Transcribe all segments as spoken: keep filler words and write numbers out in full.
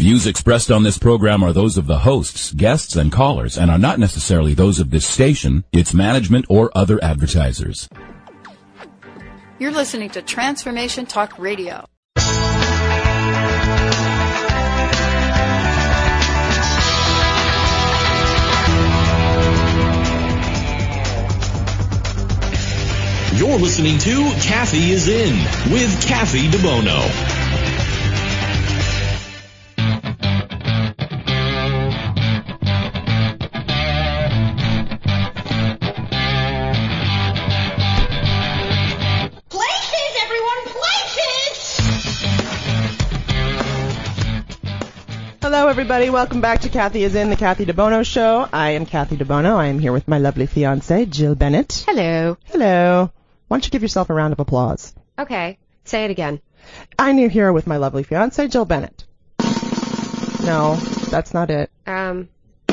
Views expressed on this program are those of the hosts, guests, and callers, and are not necessarily those of this station, its management, or other advertisers. You're listening to Transformation Talk Radio. You're listening to Kathy is In with Kathy DeBono. Hello, everybody. Welcome back to Kathy is In, the Kathy DeBono Show. I am Kathy DeBono. I am here with my lovely fiancée, Jill Bennett. Hello. Hello. Why don't you give yourself a round of applause? Okay. Say it again. I'm here with my lovely fiancée, Jill Bennett. No, that's not it. Um.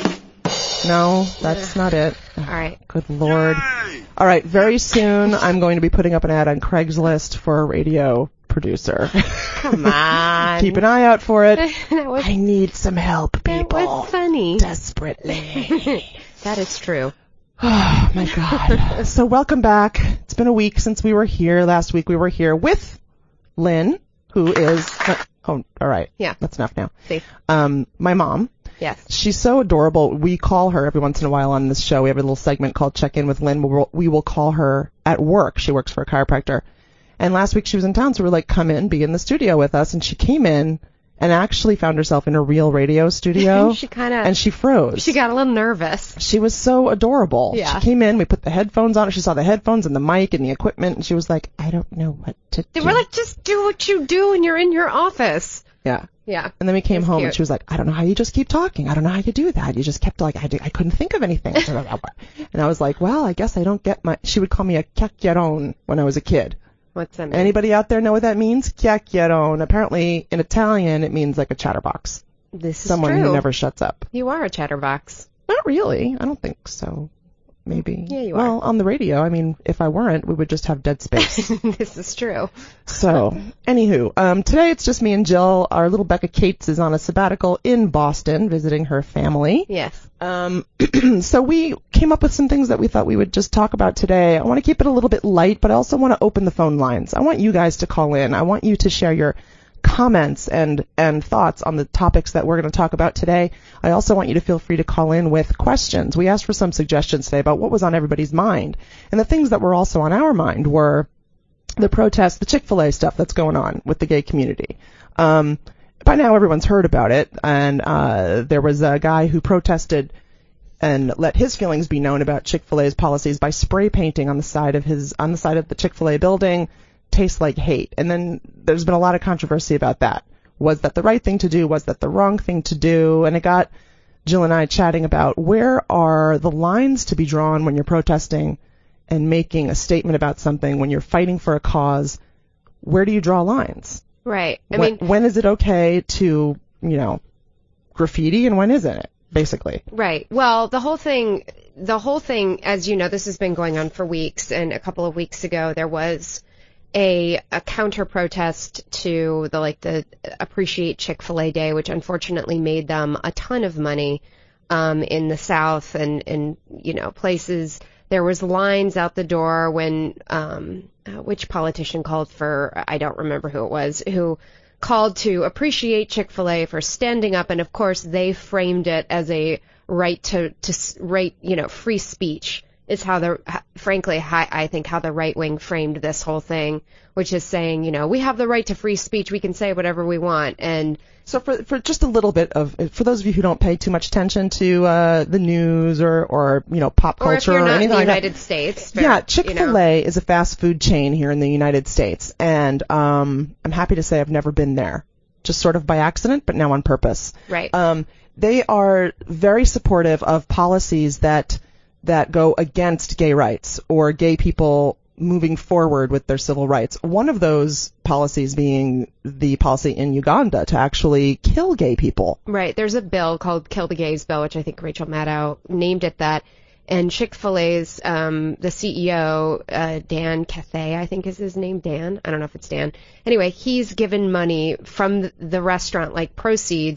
No, that's uh, not it. All right. Good Lord. All right. Very soon, I'm going to be putting up an ad on Craigslist for a radio producer. Come on. Keep an eye out for it. was, I need some help, people. That was funny. Desperately. That is true. Oh, my God. So welcome back. It's been a week since we were here. Last week we were here with Lynn, who is... Oh, all right. Yeah. That's enough now. See. Um, my mom. Yes. She's so adorable. We call her every once in a while on this show. We have a little segment called Check In with Lynn. We'll, we will call her at work. She works for a chiropractor. And last week she was in town, so we were like, come in, be in the studio with us. And she came in and actually found herself in a real radio studio. She kind of... And she froze. She got a little nervous. She was so adorable. Yeah. She came in, we put the headphones on. She saw the headphones and the mic and the equipment, and she was like, I don't know what to they do. We're like, just do what you do when you're in your office. Yeah. Yeah. And then we came home cute. and she was like, I don't know how you just keep talking. I don't know how you do that. You just kept like, I, did, I couldn't think of anything. And I was like, well, I guess I don't get my... She would call me a chiacchierone when I was a kid. What's that mean? Anybody out there know what that means? Chiacchierone. Apparently, in Italian, it means like a chatterbox. This is Someone true. who never shuts up. You are a chatterbox. Not really. I don't think so. Maybe. Yeah, you well, are. Well, on the radio, I mean, if I weren't, we would just have dead space. This is true. So, anywho, um, today it's just me and Jill. Our little Becca Cates is on a sabbatical in Boston, visiting her family. Yes. Um, so we came up with some things that we thought we would just talk about today. I want to keep it a little bit light, but I also want to open the phone lines. I want you guys to call in. I want you to share your comments and, and thoughts on the topics that we're going to talk about today. I also want you to feel free to call in with questions. We asked for some suggestions today about what was on everybody's mind. And the things that were also on our mind were the protests, the Chick-fil-A stuff that's going on with the gay community. Um, by now everyone's heard about it, and uh, there was a guy who protested and let his feelings be known about Chick-fil-A's policies by spray painting on the side of his on the side of the Chick-fil-A building, tastes like hate. And then there's been a lot of controversy about that. Was that the right thing to do? Was that the wrong thing to do? And it got Jill and I chatting about where are the lines to be drawn when you're protesting and making a statement about something, when you're fighting for a cause. Where do you draw lines? Right. I when, mean, when is it okay to, you know, graffiti and when isn't it, basically? Right. Well, the whole thing, the whole thing, as you know, this has been going on for weeks, and a couple of weeks ago there was a, a counter protest to the, like, the Appreciate Chick-fil-A Day, which unfortunately made them a ton of money, um, in the South and, and, you know, places. There was lines out the door when, um, uh, which politician called for, I don't remember who it was, who called to appreciate Chick-fil-A for standing up, and of course they framed it as a right to, to right, you know, free speech is how the, frankly, how, I think how the right wing framed this whole thing, which is saying, you know, we have the right to free speech, we can say whatever we want. And so for for just a little bit of, for those of you who don't pay too much attention to uh, the news or, or, you know, pop culture or, if you're not or anything in the like United that. States. For, yeah, Chick-fil-A you know. is a fast food chain here in the United States, and um, I'm happy to say I've never been there, just sort of by accident, but now on purpose. Right. Um, they are very supportive of policies that that go against gay rights or gay people moving forward with their civil rights. One of those policies being the policy in Uganda to actually kill gay people. Right. There's a bill called Kill the Gays Bill, which I think Rachel Maddow named it that. And Chick-fil-A's, um, the C E O, uh, Dan Cathay, I think is his name, Dan. I don't know if it's Dan. Anyway, he's given money from the, the restaurant, like proceeds,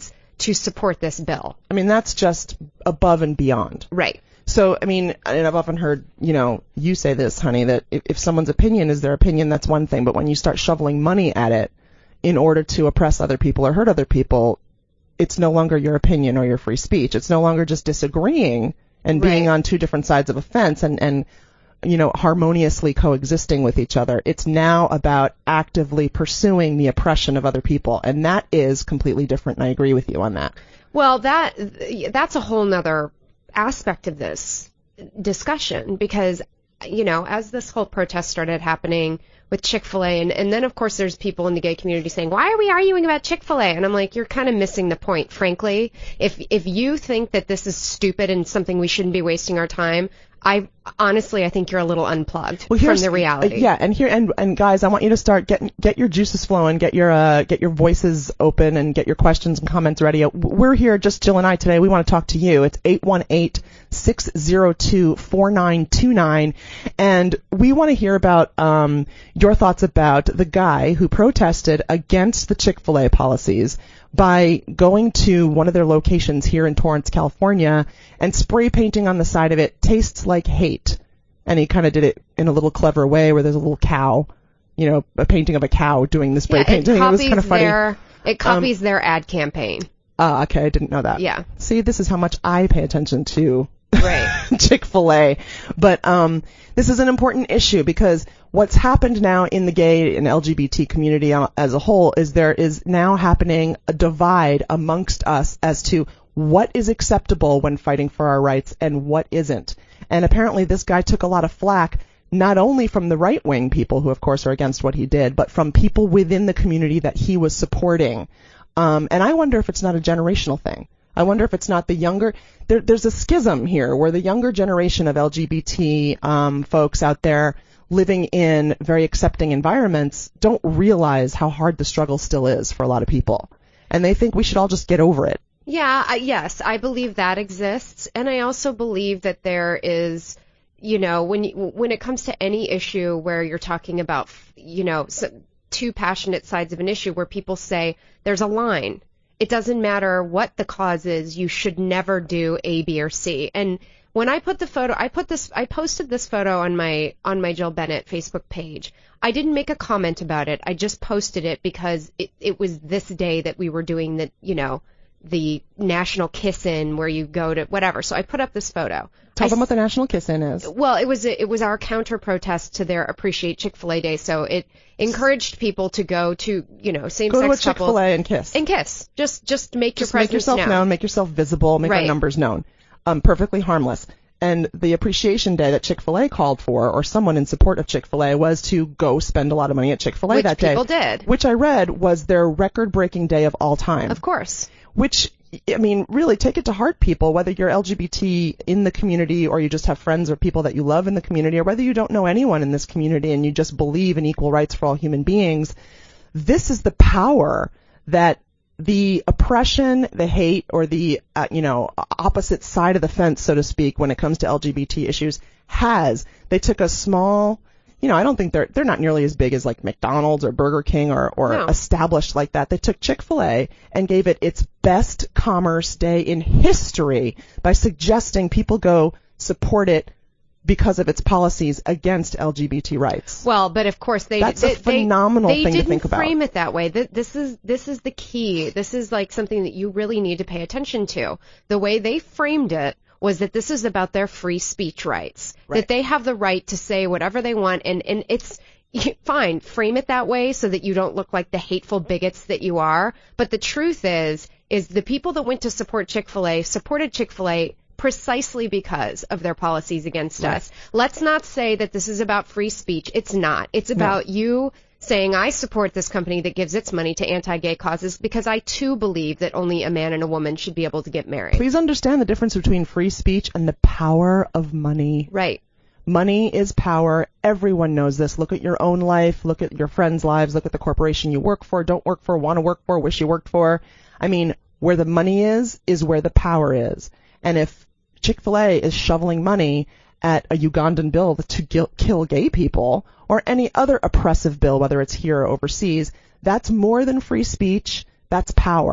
to support this bill. I mean, that's just above and beyond. Right. So, I mean, and I've often heard, you know, you say this, honey, that if, if someone's opinion is their opinion, that's one thing. But when you start shoveling money at it in order to oppress other people or hurt other people, it's no longer your opinion or your free speech. It's no longer just disagreeing and being Right. on two different sides of a fence and, and, you know, harmoniously coexisting with each other. It's now about actively pursuing the oppression of other people. And that is completely different. And I agree with you on that. Well, that that's a whole nother aspect of this discussion because, you know, as this whole protest started happening with Chick-fil-A, and, and then, of course, there's people in the gay community saying, why are we arguing about Chick-fil-A? And I'm like, you're kind of missing the point, frankly. If if you think that this is stupid and something we shouldn't be wasting our time, I honestly, I think you're a little unplugged Well, from here's- the reality. uh, yeah, and here and and guys, I want you to start getting get your juices flowing, get your uh get your voices open, and get your questions and comments ready. We're here, just Jill and I today. We want to talk to you. It's eight one eight, six zero two, four nine two nine, and we want to hear about um your thoughts about the guy who protested against the Chick-fil-A policies by going to one of their locations here in Torrance, California, and spray painting on the side of it, tastes like hate. And he kind of did it in a little clever way where there's a little cow, you know, a painting of a cow doing the spray Yeah, painting. it It was copies kind of funny. their it copies their ad campaign. Ah, okay, I didn't know that. Yeah. See, this is how much I pay attention to Right. Chick-fil-A. But um, this is an important issue because what's happened now in the gay and L G B T community as a whole is there is now happening a divide amongst us as to what is acceptable when fighting for our rights and what isn't. And apparently this guy took a lot of flack, not only from the right-wing people who, of course, are against what he did, but from people within the community that he was supporting. Um, and I wonder if it's not a generational thing. I wonder if it's not the younger, there, there's a schism here where the younger generation of L G B T um, folks out there living in very accepting environments don't realize how hard the struggle still is for a lot of people. And they think we should all just get over it. Yeah, I, yes, I believe that exists, and I also believe that there is, you know, when you, when it comes to any issue where you're talking about, you know, so, two passionate sides of an issue where people say there's a line. It doesn't matter what the cause is, you should never do A, B, or C. And when I put the photo, I put this, I posted this photo on my on my Jill Bennett Facebook page. I didn't make a comment about it. I just posted it because it, it was this day that we were doing the, you know, the National Kiss-In where you go to whatever. So I put up this photo. Tell I them what the National Kiss-In is. Well, it was it was our counter protest to their Appreciate Chick-fil-A Day. So it encouraged people to go to, you know, same Go to a sex couples Chick-fil-A and kiss. and kiss. Just just make Just your make presence yourself known. known, make yourself visible, make our Right. numbers known. Um, perfectly harmless. And the Appreciation Day that Chick-fil-A called for, or someone in support of Chick-fil-A, was to go spend a lot of money at Chick-fil-A Which that day. people did. Which I read was their record-breaking day of all time. Of course. Which, I mean, really take it to heart, people, whether you're L G B T in the community or you just have friends or people that you love in the community, or whether you don't know anyone in this community and you just believe in equal rights for all human beings. This is the power that the oppression, the hate, or the, uh, you know, opposite side of the fence, so to speak, when it comes to L G B T issues has. They took a small, you know, I don't think they're, they're not nearly as big as like McDonald's or Burger King or, or No. established like that. They took Chick-fil-A and gave it its best commerce day in history by suggesting people go support it because of its policies against L G B T rights. Well, but of course they That's a they, phenomenal they, thing to they think didn't about. frame it that way. Th- This is this is the key. This is like something that you really need to pay attention to. The way they framed it was that this is about their free speech rights. Right. That they have the right to say whatever they want, and and it's fine, frame it that way so that you don't look like the hateful bigots that you are. But the truth is, is the people that went to support Chick-fil-A supported Chick-fil-A precisely because of their policies against Right. us. Let's not say that this is about free speech. It's not. It's about you saying, I support this company that gives its money to anti-gay causes because I too believe that only a man and a woman should be able to get married. Please understand the difference between free speech and the power of money. Right. Money is power. Everyone knows this. Look at your own life. Look at your friends' lives. Look at the corporation you work for, don't work for, want to work for, wish you worked for. I mean, where the money is, is where the power is. And if Chick-fil-A is shoveling money at a Ugandan bill to gil- kill gay people, or any other oppressive bill, whether it's here or overseas, that's more than free speech. That's power.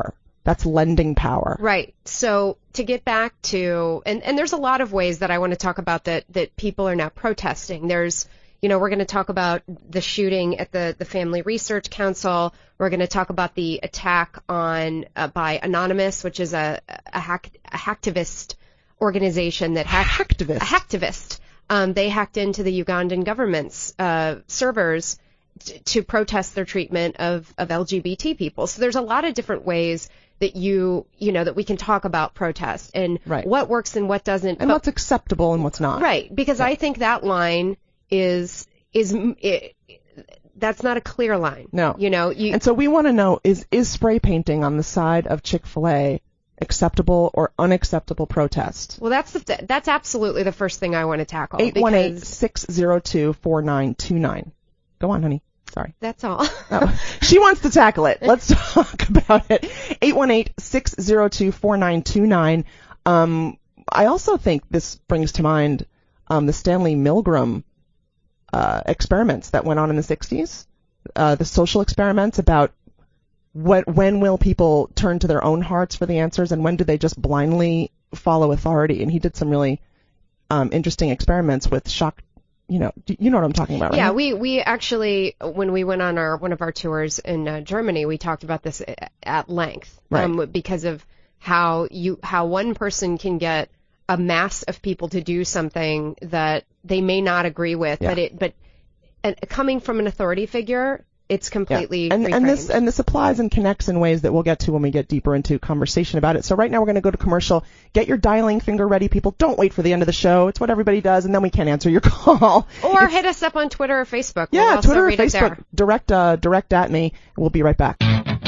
That's lending power. Right. So to get back to, and, and there's a lot of ways that I want to talk about that, that people are now protesting. There's, you know, we're going to talk about the shooting at the, the Family Research Council. We're going to talk about the attack on, uh, by Anonymous, which is a, a hack, a hacktivist organization that hacked, Hacktivist. a hacktivist. Um, they hacked into the Ugandan government's, uh, servers t- to protest their treatment of, of L G B T people. So there's a lot of different ways that you, you know, that we can talk about protest and right. what works and what doesn't. And but, what's acceptable and what's not. Right. Because yeah. I think that line is, is, it, that's not a clear line. No. You know, you, and so we want to know, is, is spray painting on the side of Chick-fil-A acceptable or unacceptable protest? Well, that's the, that's absolutely the first thing I want to tackle. eight one eight, six zero two, four nine two nine. Go on, honey. Sorry. That's all. Oh, she wants to tackle it. Let's talk about it. eight one eight, six zero two, four nine two nine. Um, I also think this brings to mind um, the Stanley Milgram uh, experiments that went on in the sixties, uh, the social experiments about what, when will people turn to their own hearts for the answers and when do they just blindly follow authority. And he did some really um, interesting experiments with shock. You know, you know what I'm talking about, right? Yeah, we, we actually, when we went on our one of our tours in uh, Germany, we talked about this at length, right. um, because of how you how one person can get a mass of people to do something that they may not agree with, yeah. but it but and coming from an authority figure, it's completely yeah. and, reframed. and this and this applies and connects in ways that we'll get to when we get deeper into conversation about it. So right now we're going to go to commercial. Get your dialing finger ready, people. Don't wait for the end of the show. It's what everybody does, and then we can't answer your call. Or it's, hit us up on Twitter or Facebook. Yeah, we'll also Twitter or read Facebook. It there. Direct uh, direct at me. We'll be right back.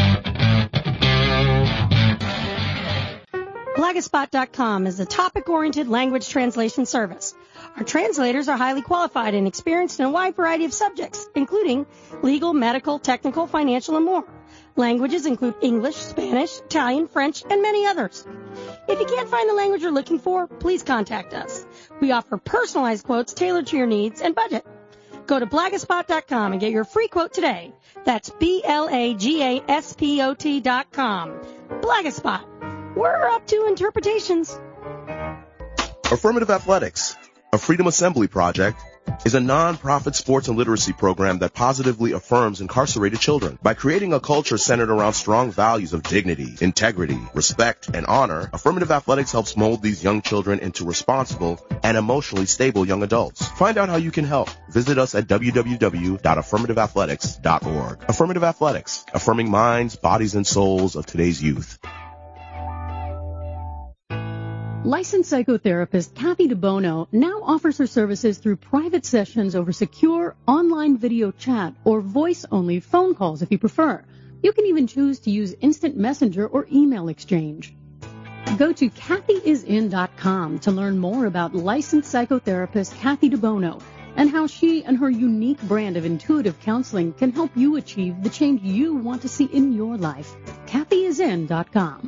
Blagaspot dot com is a topic-oriented language translation service. Our translators are highly qualified and experienced in a wide variety of subjects, including legal, medical, technical, financial, and more. Languages include English, Spanish, Italian, French, and many others. If you can't find the language you're looking for, please contact us. We offer personalized quotes tailored to your needs and budget. Go to Blagaspot dot com and get your free quote today. That's B L A G A S P O T dot com. Blagaspot. We're up to interpretations. Affirmative Athletics, a Freedom Assembly project, is a non-profit sports and literacy program that positively affirms incarcerated children. By creating a culture centered around strong values of dignity, integrity, respect, and honor, Affirmative Athletics helps mold these young children into responsible and emotionally stable young adults. Find out how you can help. Visit us at w w w dot affirmative athletics dot org. Affirmative Athletics, affirming minds, bodies, and souls of today's youth. Licensed psychotherapist Kathy DeBono now offers her services through private sessions over secure online video chat or voice-only phone calls if you prefer. You can even choose to use instant messenger or email exchange. Go to Kathy is in dot com to learn more about licensed psychotherapist Kathy DeBono and how she and her unique brand of intuitive counseling can help you achieve the change you want to see in your life. Kathy is in dot com.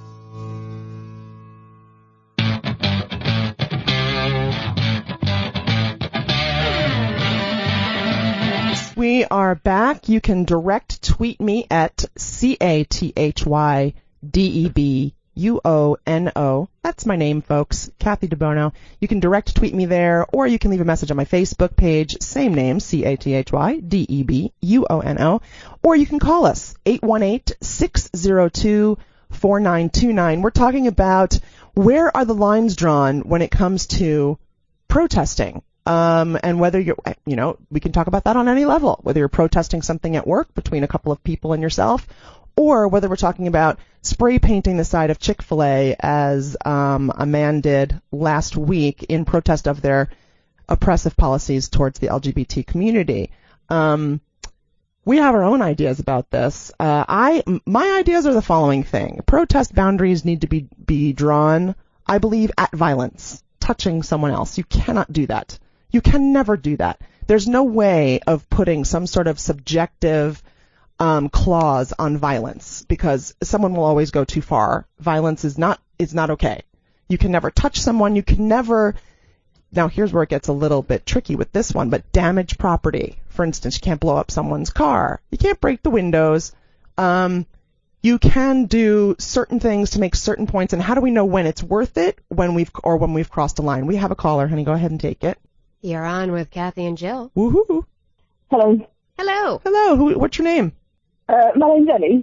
We are back. You can direct tweet me at C A T H Y D E B U O N O. That's my name, folks, Kathy DeBono. You can direct tweet me there, or you can leave a message on my Facebook page, same name, C A T H Y D E B U O N O. Or you can call us, eight one eight, six zero two, four nine two nine. We're talking about where are the lines drawn when it comes to protesting. Um, and whether you're, you know, we can talk about that on any level, whether you're protesting something at work between a couple of people and yourself, or whether we're talking about spray painting the side of Chick-fil-A as um, a man did last week in protest of their oppressive policies towards the L G B T community. Um, we have our own ideas about this. Uh, I, my ideas are the following thing. Protest boundaries need to be, be drawn, I believe, at violence, touching someone else. You cannot do that. You can never do that. There's no way of putting some sort of subjective um, clause on violence because someone will always go too far. Violence is not is not okay. You can never touch someone. You can never. Now here's where it gets a little bit tricky with this one, but damage property. For instance, you can't blow up someone's car. You can't break the windows. Um, you can do certain things to make certain points, and how do we know when it's worth it, when we've or when we've crossed a line? We have a caller, honey. Go ahead and take it. You're on with Kathy and Jill. Woohoo! Hello. Hello. Hello. Who, what's your name? Uh, my name's Ellie.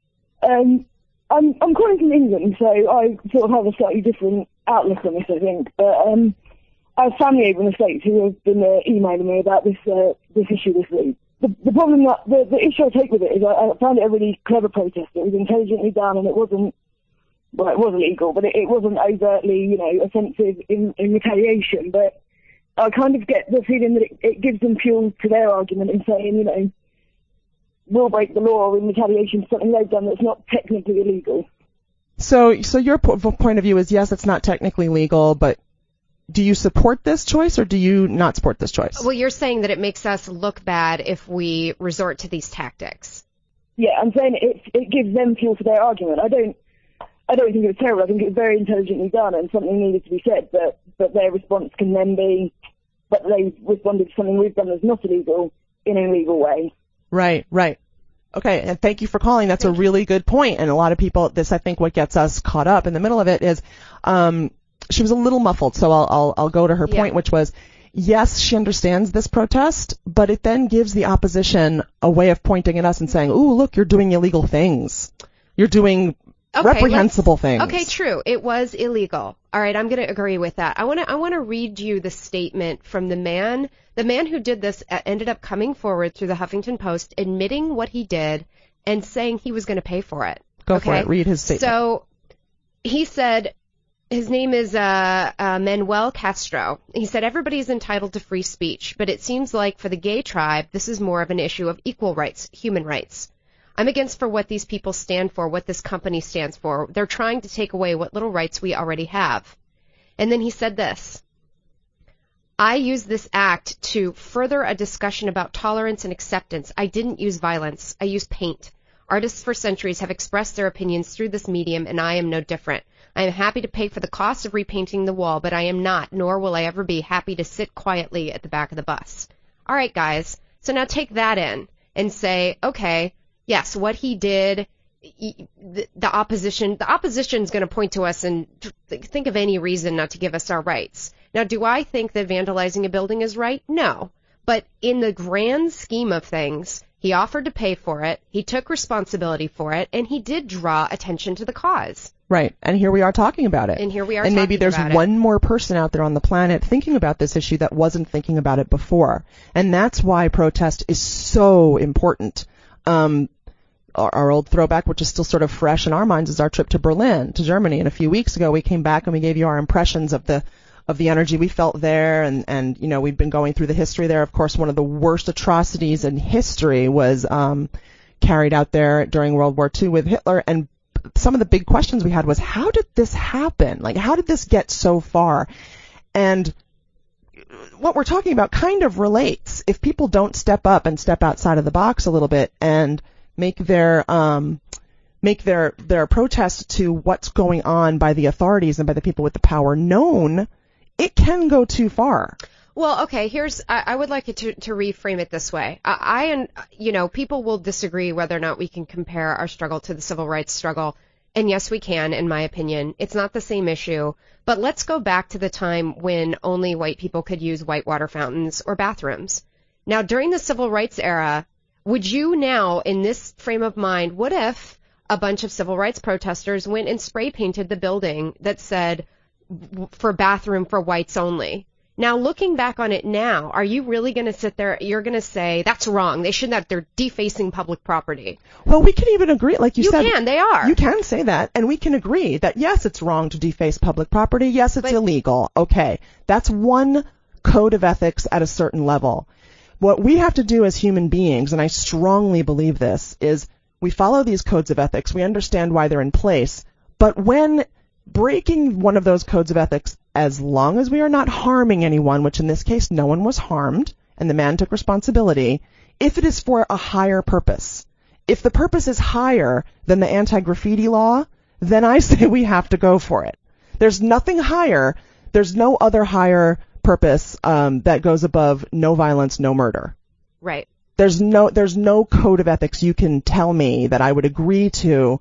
Um, I'm I'm calling from England, so I sort of have a slightly different outlook on this, I think. But um, I have family over in the States who have been uh, emailing me about this uh, this issue this week. The, the problem that the, the issue I take with it is I, I found it a really clever protest. It was intelligently done, and it wasn't well, it was illegal, but it, it wasn't overtly, you know, offensive in, in retaliation. But I kind of get the feeling that it, it gives them fuel to their argument in saying, you know, we'll break the law in retaliation for something they've done that's not technically illegal. So, so your po- point of view is, yes, it's not technically legal, but do you support this choice or do you not support this choice? Well, you're saying that it makes us look bad if we resort to these tactics. Yeah, I'm saying it it gives them fuel for their argument. I don't I don't think it was terrible. I think it was very intelligently done and something needed to be said, but, but their response can then be, but they responded to something we've done that's not illegal in an illegal way. Right, right. Okay, and thank you for calling. That's thank a really good point. And a lot of people, this, I think, what gets us caught up in the middle of it is, um, she was a little muffled, so I'll, I'll, I'll go to her yeah. point, which was, yes, she understands this protest, but it then gives the opposition a way of pointing at us and saying, ooh, look, you're doing illegal things. You're doing okay, reprehensible things. Okay, true. It was illegal. All right, I'm going to agree with that. I want to I want to read you the statement from the man. The man who did this ended up coming forward through the Huffington Post, admitting what he did and saying he was going to pay for it. Go okay? for it. Read his statement. So he said, his name is uh, uh, Manuel Castro. He said, everybody is entitled to free speech, but it seems like for the gay tribe, this is more of an issue of equal rights, human rights. I'm against for what these people stand for, what this company stands for. They're trying to take away what little rights we already have. And then he said this, I use this act to further a discussion about tolerance and acceptance. I didn't use violence. I used paint. Artists for centuries have expressed their opinions through this medium, and I am no different. I am happy to pay for the cost of repainting the wall, but I am not, nor will I ever be, happy to sit quietly at the back of the bus. All right, guys. So now take that in and say, okay, yes, what he did, the, the opposition, the opposition is going to point to us and think of any reason not to give us our rights. Now, do I think that vandalizing a building is right? No. But in the grand scheme of things, he offered to pay for it, he took responsibility for it, and he did draw attention to the cause. Right, and here we are talking about it. And here we are and talking maybe there's about it. one more person out there on the planet thinking about this issue that wasn't thinking about it before. And that's why protest is so important. Um, our, our old throwback, which is still sort of fresh in our minds, is our trip to Berlin, to Germany. And a few weeks ago, we came back and we gave you our impressions of the of the energy we felt there, and, and, you know, we'd been going through the history there. Of course, one of the worst atrocities in history was um, carried out there during World War Two with Hitler, and some of the big questions we had was, how did this happen? Like, how did this get so far? And what we're talking about kind of relates. If people don't step up and step outside of the box a little bit and make their um, make their their protest to what's going on by the authorities and by the people with the power known, it can go too far. Well, okay, here's, I, I would like it to, to reframe it this way. I, I, and, you know, people will disagree whether or not we can compare our struggle to the civil rights struggle. And yes, we can, in my opinion. It's not the same issue. But let's go back to the time when only white people could use white water fountains or bathrooms. Now, during the civil rights era, would you now, in this frame of mind, what if a bunch of civil rights protesters went and spray painted the building that said, for bathroom for whites only? Now, looking back on it now, are you really going to sit there, you're going to say, that's wrong, they shouldn't have, they're defacing public property? Well, we can even agree, like you, you said. You can, they are. You can say that, and we can agree that, yes, it's wrong to deface public property, yes, it's but, illegal, okay. That's one code of ethics at a certain level. What we have to do as human beings, and I strongly believe this, is we follow these codes of ethics, we understand why they're in place, but when breaking one of those codes of ethics, as long as we are not harming anyone, which in this case no one was harmed, and the man took responsibility, if it is for a higher purpose, if the purpose is higher than the anti-graffiti law, then I say we have to go for it. There's nothing higher, there's no other higher purpose um, that goes above no violence, no murder. Right. There's no, there's no code of ethics you can tell me that I would agree to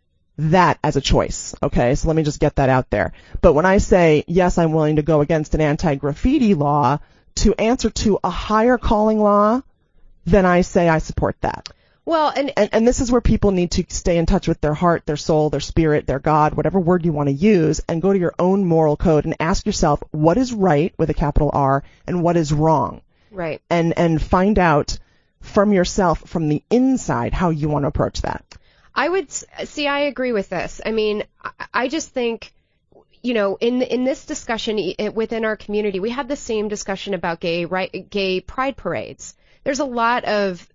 that as a choice. Okay, so let me just get that out there. But when I say, yes, I'm willing to go against an anti-graffiti law to answer to a higher calling law, then I say I support that. Well, and, and and this is where people need to stay in touch with their heart, their soul, their spirit, their God, whatever word you want to use, and go to your own moral code and ask yourself what is right with a capital R and what is wrong. Right. And and find out from yourself, from the inside, how you want to approach that. I would see. I agree with this. I mean, I just think, you know, in in this discussion within our community, we had the same discussion about gay right, gay pride parades. There's a lot of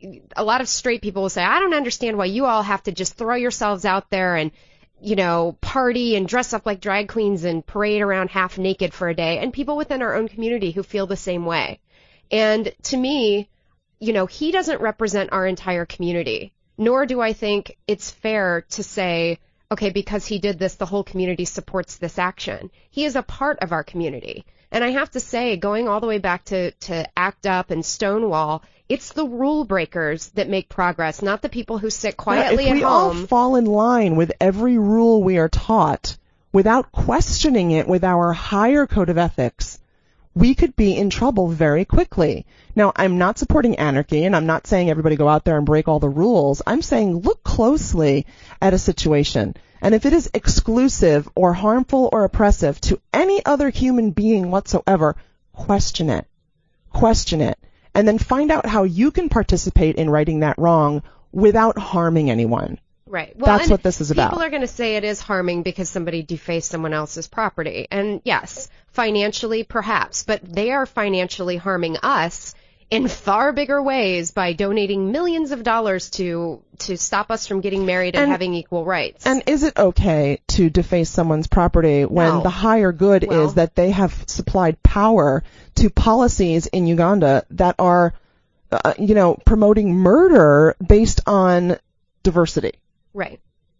a lot of straight people will say, I don't understand why you all have to just throw yourselves out there and, you know, party and dress up like drag queens and parade around half naked for a day. And people within our own community who feel the same way. And to me, you know, he doesn't represent our entire community, nor do I think it's fair to say, okay, because he did this, the whole community supports this action. He is a part of our community. And I have to say, going all the way back to, to ACT UP and Stonewall, it's the rule breakers that make progress, not the people who sit quietly yeah, at home. If we all fall in line with every rule we are taught without questioning it with our higher code of ethics, we could be in trouble very quickly. Now, I'm not supporting anarchy, and I'm not saying everybody go out there and break all the rules. I'm saying look closely at a situation. And if it is exclusive or harmful or oppressive to any other human being whatsoever, question it. Question it. And then find out how you can participate in righting that wrong without harming anyone. Right. Well, that's what this is about. People are going to say it is harming because somebody defaced someone else's property. And yes, financially perhaps, but they are financially harming us in far bigger ways by donating millions of dollars to to stop us from getting married and, and having equal rights. And is it okay to deface someone's property when no. the higher good well, is that they have supplied power to policies in Uganda that are, uh, you know, promoting murder based on diversity? Right.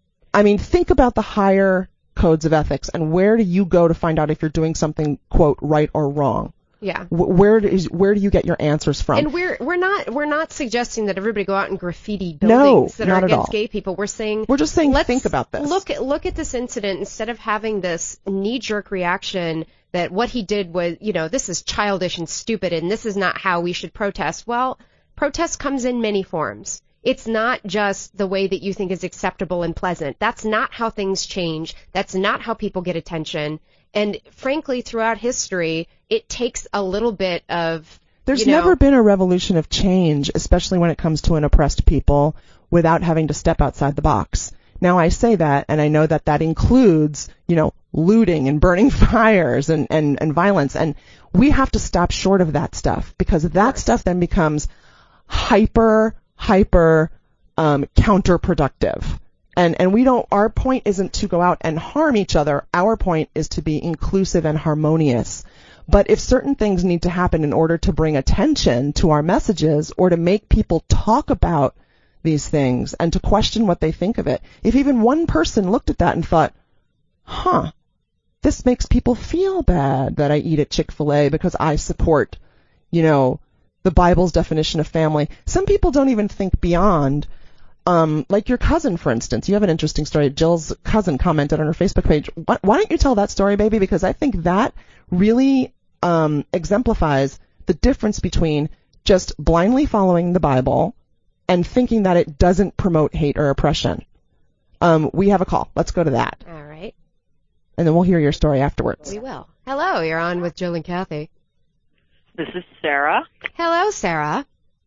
I mean, think about the higher codes of ethics and where do you go to find out if you're doing something, quote, right or wrong? Yeah. Where do, where do you get your answers from? And we're we're not we're not suggesting that everybody go out and graffiti buildings no, that are not against at all. gay people. We're saying we're just saying let's think about this. Look at look at this incident instead of having this knee-jerk reaction that what he did was, you know, this is childish and stupid and this is not how we should protest. Well, protest comes in many forms. It's not just the way that you think is acceptable and pleasant. That's not how things change. That's not how people get attention. And frankly, throughout history, it takes a little bit of, There's you know, never been a revolution of change, especially when it comes to an oppressed people, without having to step outside the box. Now, I say that, and I know that that includes, you know, looting and burning fires and, and, and violence. And we have to stop short of that stuff because that stuff then becomes hyper, hyper um, counterproductive. And, and we don't, our point isn't to go out and harm each other. Our point is to be inclusive and harmonious. But if certain things need to happen in order to bring attention to our messages or to make people talk about these things and to question what they think of it, if even one person looked at that and thought, huh, this makes people feel bad that I eat at Chick-fil-A because I support, you know, the Bible's definition of family. Some people don't even think beyond. Um, like your cousin, for instance. You have an interesting story. Jill's cousin commented on her Facebook page. Why, why don't you tell that story, baby? Because I think that really um, exemplifies the difference between just blindly following the Bible and thinking that it doesn't promote hate or oppression. Um, we have a call. Let's go to that. All right. And then we'll hear your story afterwards. We will. Hello, you're on with Jill and Kathy. This is Sarah. Hello, Sarah.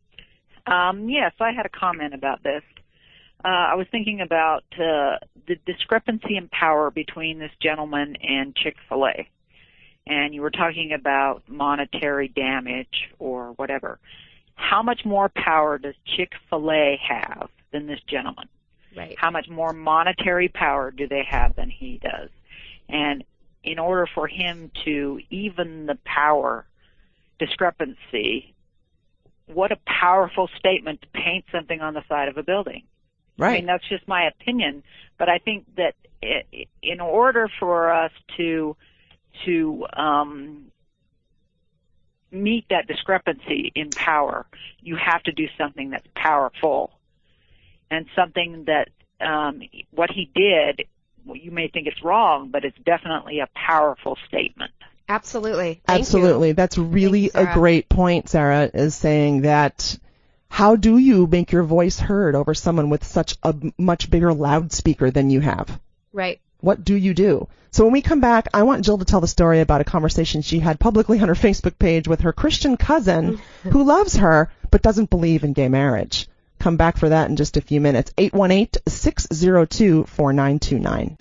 Um, yes, I had a comment about this. Uh, I was thinking about uh, the discrepancy in power between this gentleman and Chick-fil-A. And you were talking about monetary damage or whatever. How much more power does Chick-fil-A have than this gentleman? Right. How much more monetary power do they have than he does? And in order for him to even the power discrepancy, what a powerful statement to paint something on the side of a building. Right. I mean, that's just my opinion, but I think that it, in order for us to to um, meet that discrepancy in power, you have to do something that's powerful and something that um, what he did, well, you may think it's wrong, but it's definitely a powerful statement. Absolutely. Thank Absolutely. you. That's really Thank you, a great point, Sarah, is saying that how do you make your voice heard over someone with such a much bigger loudspeaker than you have? Right. What do you do? So when we come back, I want Jill to tell the story about a conversation she had publicly on her Facebook page with her Christian cousin who loves her but doesn't believe in gay marriage. Come back for that in just a few minutes. eight one eight, six zero two, four nine two nine.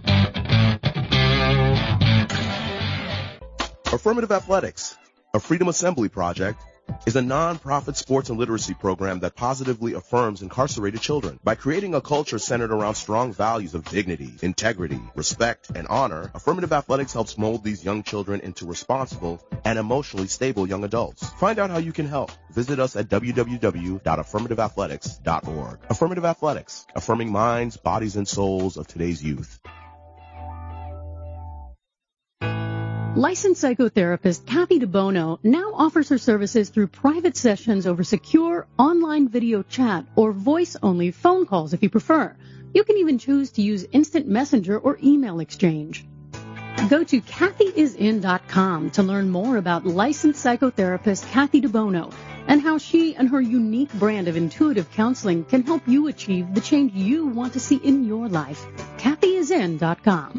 Affirmative Athletics, a Freedom Assembly project, is a non-profit sports and literacy program that positively affirms incarcerated children. By creating a culture centered around strong values of dignity, integrity, respect, and honor, Affirmative Athletics helps mold these young children into responsible and emotionally stable young adults. Find out how you can help. Visit us at w w w dot affirmative athletics dot org. Affirmative Athletics, affirming minds, bodies, and souls of today's youth. Licensed psychotherapist Kathy DeBono now offers her services through private sessions over secure online video chat or voice-only phone calls if you prefer. You can even choose to use instant messenger or email exchange. Go to kathy is in dot com to learn more about licensed psychotherapist Kathy DeBono and how she and her unique brand of intuitive counseling can help you achieve the change you want to see in your life. kathy is in dot com.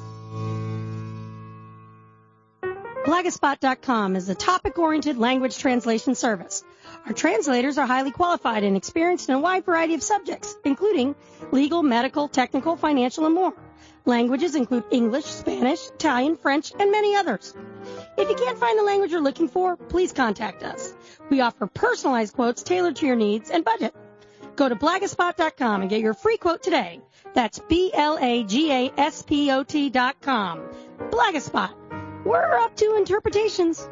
Blagaspot dot com is a topic-oriented language translation service. Our translators are highly qualified and experienced in a wide variety of subjects, including legal, medical, technical, financial, and more. Languages include English, Spanish, Italian, French, and many others. If you can't find the language you're looking for, please contact us. We offer personalized quotes tailored to your needs and budget. Go to Blagaspot dot com and get your free quote today. That's B L A G A S P O T dot com. Blagaspot. We're up to interpretations.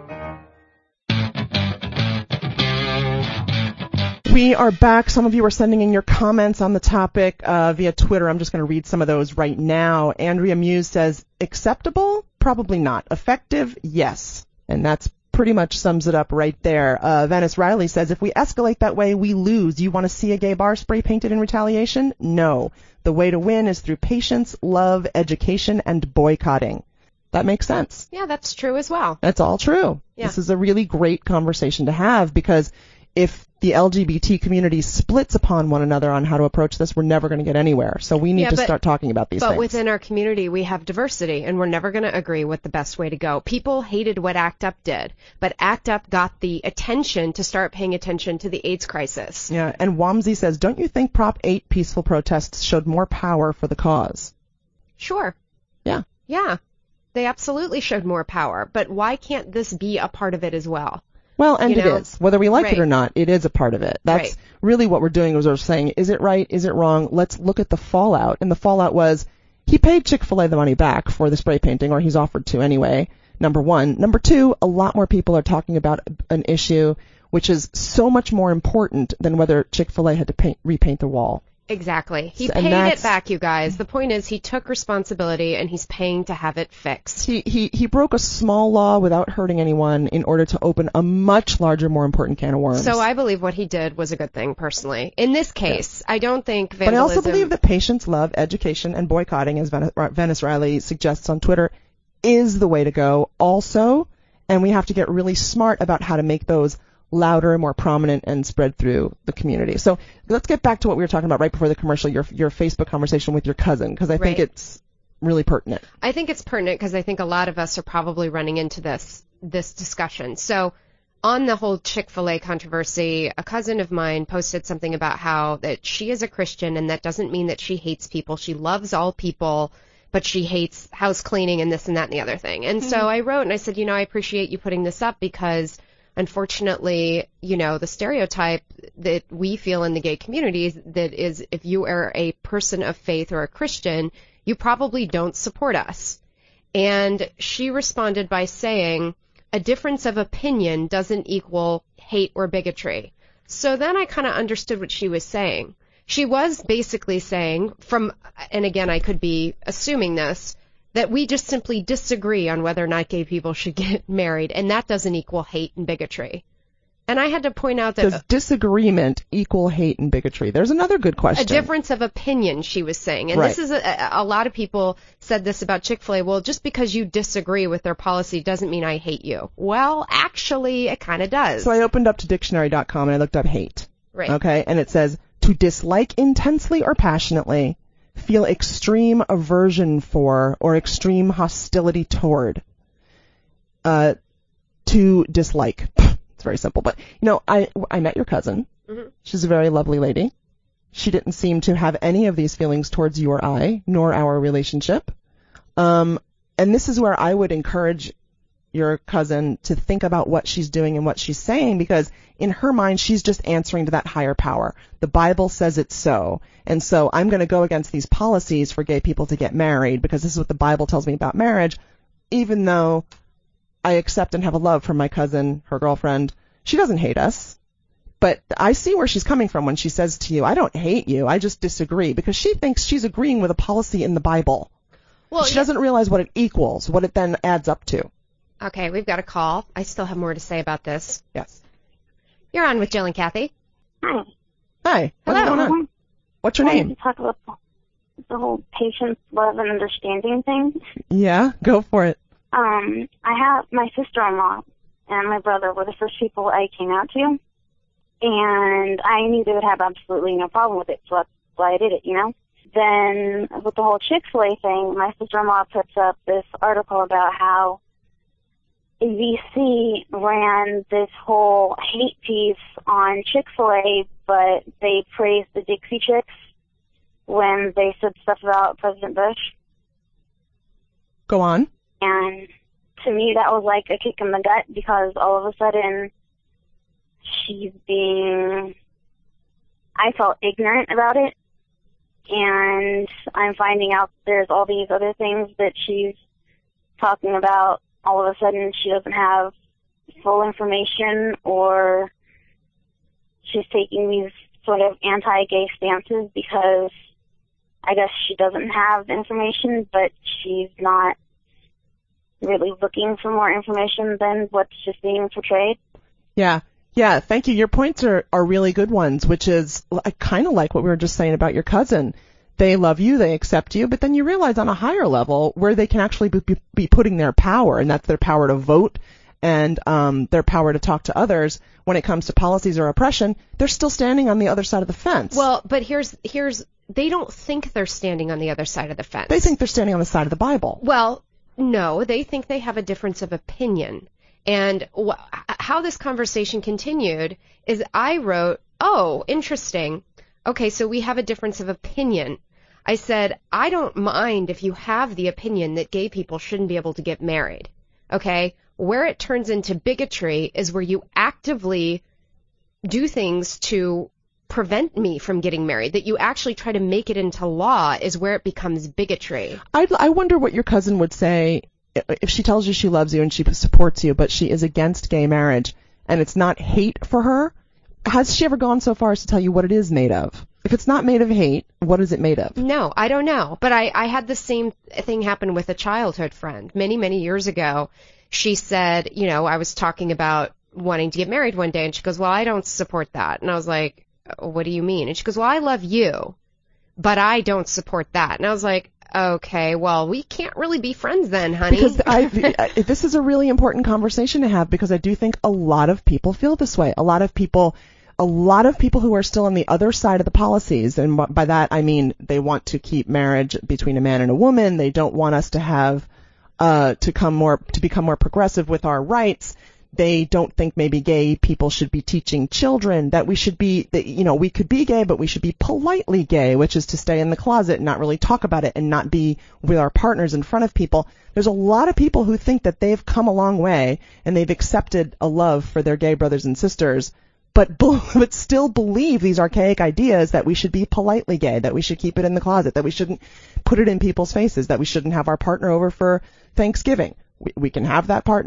We are back. Some of you are sending in your comments on the topic uh, via Twitter. I'm just going to read some of those right now. Andrea Muse says, acceptable? Probably not. Effective? Yes. And that's pretty much sums it up right there. Uh, Venice Riley says, if we escalate that way, we lose. You want to see a gay bar spray painted in retaliation? No. The way to win is through patience, love, education, and boycotting. That makes sense. Yeah, that's true as well. That's all true. Yeah. This is a really great conversation to have because if the L G B T community splits upon one another on how to approach this, we're never going to get anywhere. So we need yeah, to but, start talking about these but things. But within our community, we have diversity, and we're never going to agree what the best way to go. People hated what ACT UP did, but ACT UP got the attention to start paying attention to the AIDS crisis. Yeah, and Wamsi says, don't you think Prop eight peaceful protests showed more power for the cause? Sure. Yeah. Yeah. They absolutely showed more power, but why can't this be a part of it as well? Well, and you it know? is. Whether we like right. it or not, it is a part of it. That's right. really what we're doing is we're saying, is it right? Is it wrong? Let's look at the fallout. And the fallout was he paid Chick-fil-A the money back for the spray painting, or he's offered to anyway, number one. Number two, a lot more people are talking about an issue which is so much more important than whether Chick-fil-A had to paint, repaint the wall. Exactly. He So- paid and it back, you guys. The point is he took responsibility and he's paying to have it fixed. He, he, he broke a small law without hurting anyone in order to open a much larger, more important can of worms. So I believe what he did was a good thing, personally. In this case, I don't think vandalism... But I also believe that patience, love, education, and boycotting, as Ven- Venice Riley suggests on Twitter, is the way to go also. And we have to get really smart about how to make those louder, more prominent, and spread through the community. So let's get back to what we were talking about right before the commercial, your your Facebook conversation with your cousin, because I think Right. it's really pertinent. I think it's pertinent because I think a lot of us are probably running into this this discussion. So on the whole Chick-fil-A controversy, a cousin of mine posted something about how that she is a Christian and that doesn't mean that she hates people. She loves all people, but she hates house cleaning and this and that and the other thing. And so I wrote and I said, you know, I appreciate you putting this up because unfortunately, you know, the stereotype that we feel in the gay community is that is if you are a person of faith or a Christian, you probably don't support us. And she responded by saying, a difference of opinion doesn't equal hate or bigotry. So then I kind of understood what she was saying. She was basically saying from, and again, I could be assuming this, that we just simply disagree on whether or not gay people should get married, and that doesn't equal hate and bigotry. And I had to point out that... Does disagreement equal hate and bigotry? There's another good question. A difference of opinion, she was saying. And right. this is a, a lot of people said this about Chick-fil-A. Well, just because you disagree with their policy doesn't mean I hate you. Well, actually, it kind of does. So I opened up to dictionary dot com and I looked up hate. Right. Okay, and it says, to dislike intensely or passionately, feel extreme aversion for, or extreme hostility toward. Uh, to dislike. It's very simple. But, you know, I, I met your cousin. Mm-hmm. She's a very lovely lady. She didn't seem to have any of these feelings towards you or I, nor our relationship. Um, and this is where I would encourage your cousin to think about what she's doing and what she's saying, because in her mind, she's just answering to that higher power. The Bible says it's so. And so I'm going to go against these policies for gay people to get married because this is what the Bible tells me about marriage, even though I accept and have a love for my cousin, her girlfriend. She doesn't hate us. But I see where she's coming from when she says to you, I don't hate you, I just disagree, because she thinks she's agreeing with a policy in the Bible. Well, she yeah. doesn't realize what it equals, what it then adds up to. Okay, we've got a call. I still have more to say about this. Yes. You're on with Jill and Kathy. Hi. Hi. What's Hello. going on? What's your I name? wanted to talk about the whole patience, love, and understanding thing. Yeah, go for it. Um, I have my sister-in-law and my brother were the first people I came out to, and I knew they would have absolutely no problem with it, so that's why I did it, you know? Then, with the whole Chick-fil-A thing, my sister-in-law puts up this article about how A B C ran this whole hate piece on Chick-fil-A, but they praised the Dixie Chicks when they said stuff about President Bush. Go on. And to me, that was like a kick in the gut, because all of a sudden she's being, I felt ignorant about it. And I'm finding out there's all these other things that she's talking about. All of a sudden she doesn't have full information, or she's taking these sort of anti-gay stances because I guess she doesn't have information, but she's not really looking for more information than what's just being portrayed. Yeah. Yeah, thank you. Your points are, are really good ones, which is I kind of like what we were just saying about your cousin. They love you, they accept you, but then you realize on a higher level where they can actually be, be putting their power, and that's their power to vote and um, their power to talk to others when it comes to policies or oppression, they're still standing on the other side of the fence. Well, but here's here's they don't think they're standing on the other side of the fence. They think they're standing on the side of the Bible. Well, no, they think they have a difference of opinion. And wh- how this conversation continued is I wrote, oh, interesting. Okay, so we have a difference of opinion. I said, I don't mind if you have the opinion that gay people shouldn't be able to get married. Okay? Where it turns into bigotry is where you actively do things to prevent me from getting married, that you actually try to make it into law is where it becomes bigotry. I, I wonder what your cousin would say if she tells you she loves you and she supports you, but she is against gay marriage and it's not hate for her. Has she ever gone so far as to tell you what it is made of? If it's not made of hate, what is it made of? No, I don't know. But I, I had the same thing happen with a childhood friend many, many years ago. She said, you know, I was talking about wanting to get married one day, and she goes, well, I don't support that. And I was like, what do you mean? And she goes, well, I love you, but I don't support that. And I was like, okay, well, we can't really be friends then, honey. Because I, this is a really important conversation to have, because I do think a lot of people feel this way. A lot of people, a lot of people who are still on the other side of the policies, and by that I mean they want to keep marriage between a man and a woman. They don't want us to have, uh, to come more, to become more progressive with our rights. They don't think maybe gay people should be teaching children that we should be, that, you know, we could be gay, but we should be politely gay, which is to stay in the closet and not really talk about it and not be with our partners in front of people. There's a lot of people who think that they've come a long way and they've accepted a love for their gay brothers and sisters, but, but still believe these archaic ideas that we should be politely gay, that we should keep it in the closet, that we shouldn't put it in people's faces, that we shouldn't have our partner over for Thanksgiving. We, we can have that partner.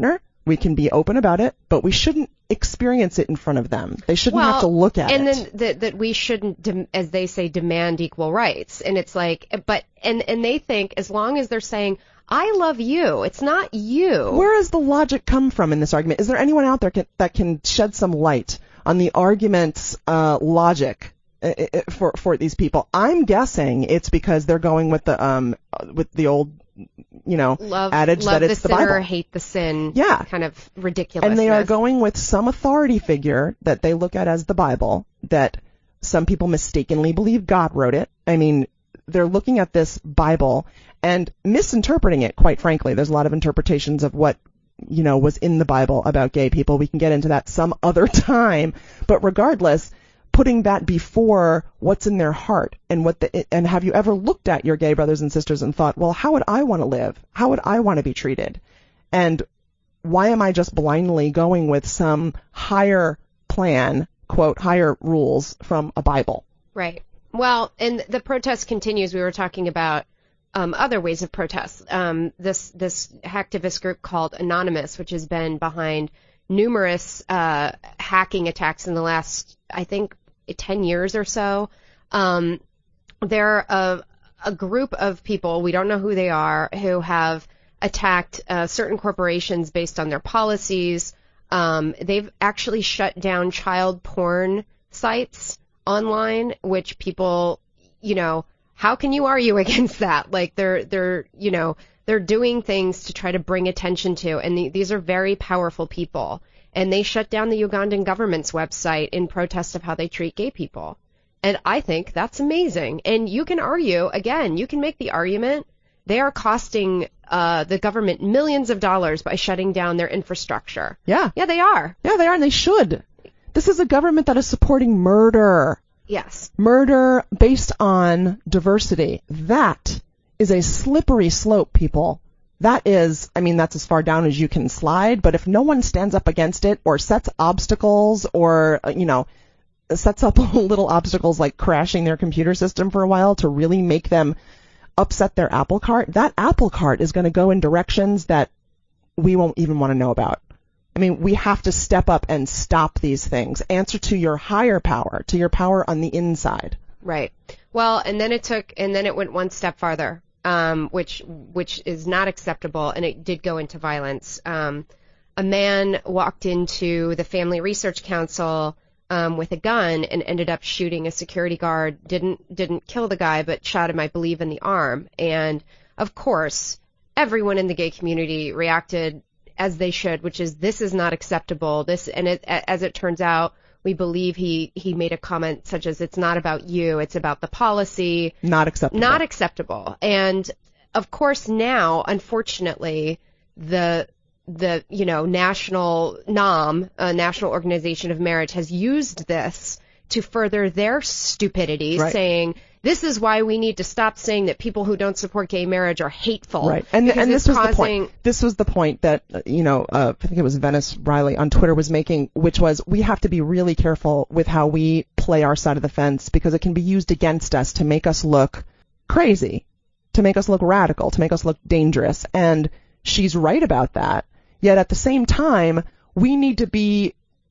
We can be open about it, but we shouldn't experience it in front of them. They shouldn't well, have to look at and it. And then that, that we shouldn't, de- as they say, demand equal rights. And it's like, but, and, and they think as long as they're saying, I love you, it's not you. Where does the logic come from in this argument? Is there anyone out there can, that can shed some light on the argument's uh, logic uh, for for these people? I'm guessing it's because they're going with the um with the old, you know, love, adage love that it's the, the sinner, Bible. hate the sin. Yeah. Kind of ridiculous. And they are going with some authority figure that they look at as the Bible, that some people mistakenly believe God wrote it. I mean, they're looking at this Bible and misinterpreting it, quite frankly. There's a lot of interpretations of what, you know, was in the Bible about gay people. We can get into that some other time. But regardless, putting that before what's in their heart and what the, and have you ever looked at your gay brothers and sisters and thought, well, how would I want to live? How would I want to be treated? And why am I just blindly going with some higher plan, quote, higher rules from a Bible? Right. Well, and the protest continues. We were talking about um, other ways of protest. Um, this this hacktivist group called Anonymous, which has been behind numerous uh, hacking attacks in the last, I think, ten years or so. Um, they're a, a group of people, we don't know who they are, who have attacked uh, certain corporations based on their policies. Um, they've actually shut down child porn sites online, which people, you know, how can you argue against that? Like they're, they're, you know, they're doing things to try to bring attention to, and the, these are very powerful people. And they shut down the Ugandan government's website in protest of how they treat gay people. And I think that's amazing. And you can argue, again, you can make the argument they are costing uh, the government millions of dollars by shutting down their infrastructure. Yeah. Yeah, they are. Yeah, they are, and they should. This is a government that is supporting murder. Yes. Murder based on diversity. That is a slippery slope, people. That is, I mean, that's as far down as you can slide, but if no one stands up against it or sets obstacles or, you know, sets up little obstacles like crashing their computer system for a while to really make them upset their apple cart, that apple cart is going to go in directions that we won't even want to know about. I mean, we have to step up and stop these things. Answer to your higher power, to your power on the inside. Right. Well, and then it took, and then it went one step farther, um, which which is not acceptable, and it did go into violence. Um, a man walked into the Family Research Council um, with a gun and ended up shooting a security guard. Didn't didn't kill the guy, but shot him, I believe, in the arm. And of course, everyone in the gay community reacted as they should, which is this is not acceptable. This, and it, as it turns out, we believe he, he made a comment such as it's not about you, it's about the policy. Not acceptable. Not acceptable. And of course now, unfortunately, the the you know national N O M, uh, National Organization of Marriage, has used this to further their stupidity, right. saying this is why we need to stop saying that people who don't support gay marriage are hateful. Right, and and this was causing... the point. This was the point that you know, uh, I think it was Venice Riley on Twitter was making, which was we have to be really careful with how we play our side of the fence because it can be used against us to make us look crazy, to make us look radical, to make us look dangerous. And she's right about that. Yet at the same time, we need to be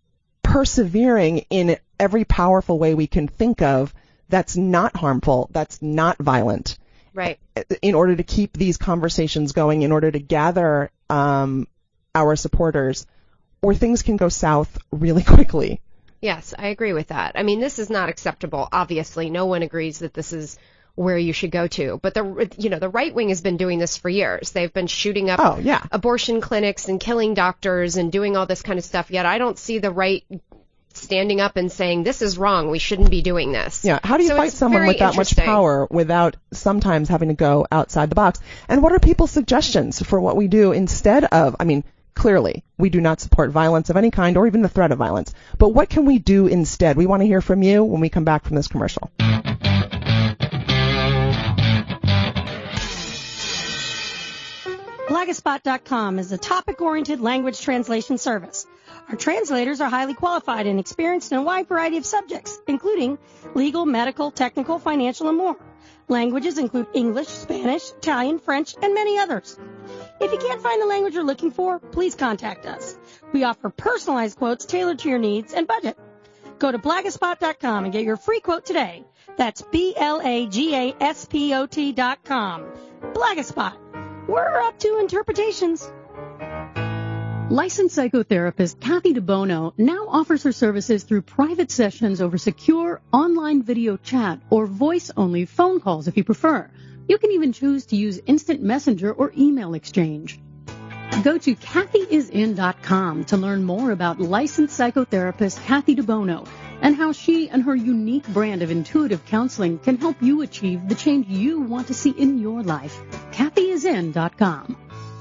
persevering in every powerful way we can think of that's not harmful, that's not violent. Right. In order to keep these conversations going, in order to gather um, our supporters, or things can go south really quickly. Yes, I agree with that. I mean, this is not acceptable. Obviously, no one agrees that this is where you should go to. But the you know the right wing has been doing this for years. They've been shooting up oh, yeah. abortion clinics and killing doctors and doing all this kind of stuff. Yet I don't see the right standing up and saying this is wrong, we shouldn't be doing this. Yeah, how do you so fight someone with that much power without sometimes having to go outside the box? And what are people's suggestions for what we do instead of, I mean, clearly we do not support violence of any kind or even the threat of violence, but what can we do instead? We want to hear from you when we come back from this commercial. Blagaspot dot com is a topic-oriented language translation service. Our translators are highly qualified and experienced in a wide variety of subjects, including legal, medical, technical, financial, and more. Languages include English, Spanish, Italian, French, and many others. If you can't find the language you're looking for, please contact us. We offer personalized quotes tailored to your needs and budget. Go to blagaspot dot com and get your free quote today. That's B L A G A S P O T dot com. Blagaspot. We're up to interpretations. Licensed psychotherapist Kathy DeBono now offers her services through private sessions over secure online video chat or voice-only phone calls if you prefer. You can even choose to use instant messenger or email exchange. Go to Kathy Is In dot com to learn more about licensed psychotherapist Kathy DeBono and how she and her unique brand of intuitive counseling can help you achieve the change you want to see in your life. Kathy Is In dot com.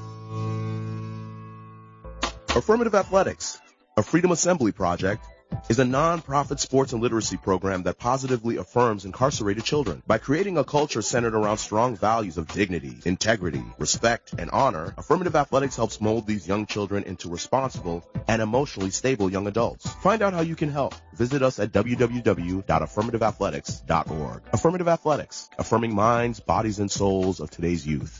Affirmative Athletics, a Freedom Assembly project, is a non-profit sports and literacy program that positively affirms incarcerated children. By creating a culture centered around strong values of dignity, integrity, respect, and honor, Affirmative Athletics helps mold these young children into responsible and emotionally stable young adults. Find out how you can help. Visit us at w w w dot affirmative athletics dot org. Affirmative Athletics, affirming minds, bodies, and souls of today's youth.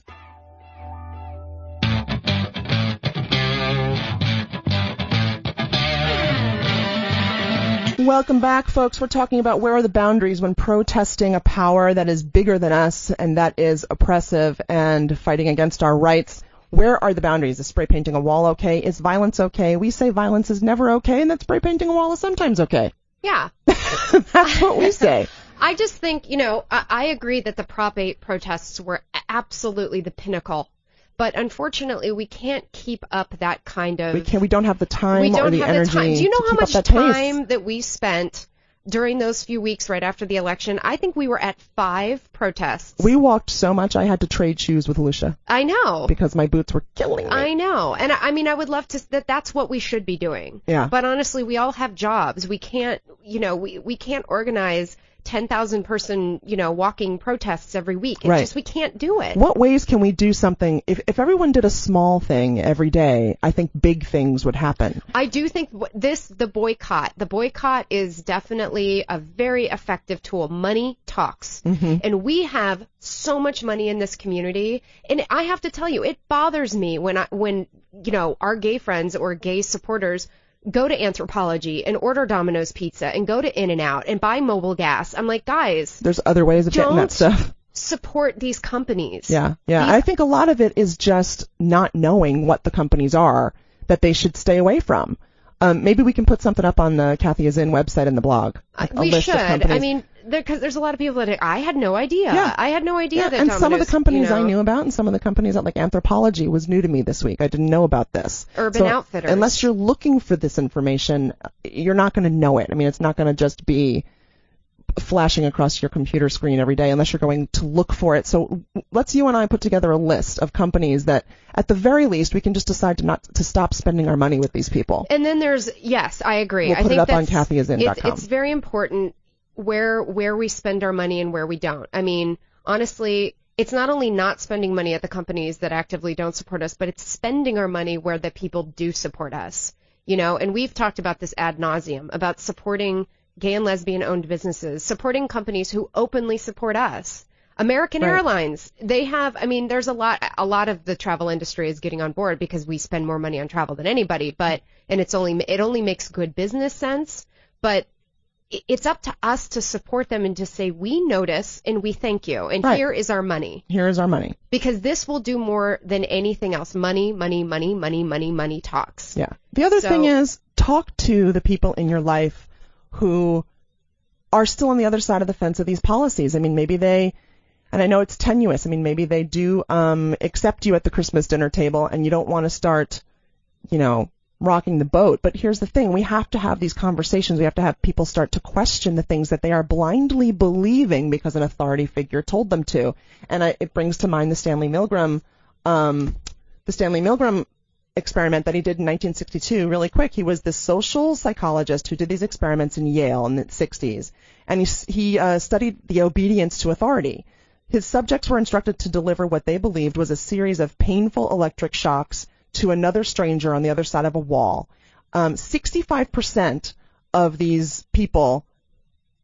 Welcome back, folks. We're talking about where are the boundaries when protesting a power that is bigger than us and that is oppressive and fighting against our rights. Where are the boundaries? Is spray painting a wall okay? Is violence okay? We say violence is never okay and that spray painting a wall is sometimes okay. Yeah. That's what we say. I just think, you know, I, I agree that the Prop eight protests were absolutely the pinnacle. But unfortunately, we can't keep up that kind of. We can't. We don't have the time we don't or the have energy. The time. Do you know to how keep much up that time pace? that we spent during those few weeks right after the election? I think we were at five protests. We walked so much I had to trade shoes with Lucia. I know. Because my boots were killing me. I know. And I, I mean, I would love to. That that's what we should be doing. Yeah. But honestly, we all have jobs. We can't. You know, we we can't organize ten thousand person, you know, walking protests every week. It's right. just we can't do it. What ways can we do something? If if everyone did a small thing every day, I think big things would happen. I do think this, the boycott, the boycott is definitely a very effective tool. Money talks. Mm-hmm. And we have so much money in this community. And I have to tell you, it bothers me when I, when, you know, our gay friends or gay supporters go to Anthropology and order Domino's Pizza and go to In-N-Out and buy mobile gas. I'm like, guys, there's other ways of getting that stuff. Support these companies. Yeah, yeah. These- I think a lot of it is just not knowing what the companies are that they should stay away from. Um, maybe we can put something up on the Kathy Is In website in the blog. Uh, a we list should. Of companies. I mean, because there's a lot of people that I had no idea. Yeah. I had no idea yeah, that and Domino's, some of the companies you know, I knew about and some of the companies that like Anthropology was new to me this week. I didn't know about this. Urban so Outfitters. Unless you're looking for this information, you're not going to know it. I mean, it's not going to just be flashing across your computer screen every day unless you're going to look for it. So let's you and I put together a list of companies that at the very least we can just decide to not to stop spending our money with these people. And then there's, yes, I agree. We'll I put think it up on that's, Kathy Is In dot com. It's, it's very important where where we spend our money and where we don't. I mean, honestly, it's not only not spending money at the companies that actively don't support us, but it's spending our money where the people do support us. You know, and we've talked about this ad nauseum, about supporting gay and lesbian owned businesses, supporting companies who openly support us. American Right. Airlines, they have, I mean, there's a lot, a lot of the travel industry is getting on board because we spend more money on travel than anybody, but, and it's only, it only makes good business sense, but it's up to us to support them and to say, we notice and we thank you. And Right. here is our money. Here is our money. Because this will do more than anything else. Money, money, money, money, money, money talks. Yeah. The other So- thing is talk to the people in your life who are still on the other side of the fence of these policies. I mean, maybe they, and I know it's tenuous. I mean, maybe they do um accept you at the Christmas dinner table and you don't want to start, you know, rocking the boat. But here's the thing. We have to have these conversations. We have to have people start to question the things that they are blindly believing because an authority figure told them to. And I, it brings to mind the Stanley Milgram, um, the Stanley Milgram experiment that he did in nineteen sixty-two. Really quick, he was this social psychologist who did these experiments in Yale in the sixties, and he he uh, studied the obedience to authority. His subjects were instructed to deliver what they believed was a series of painful electric shocks to another stranger on the other side of a wall. Um, sixty-five percent of these people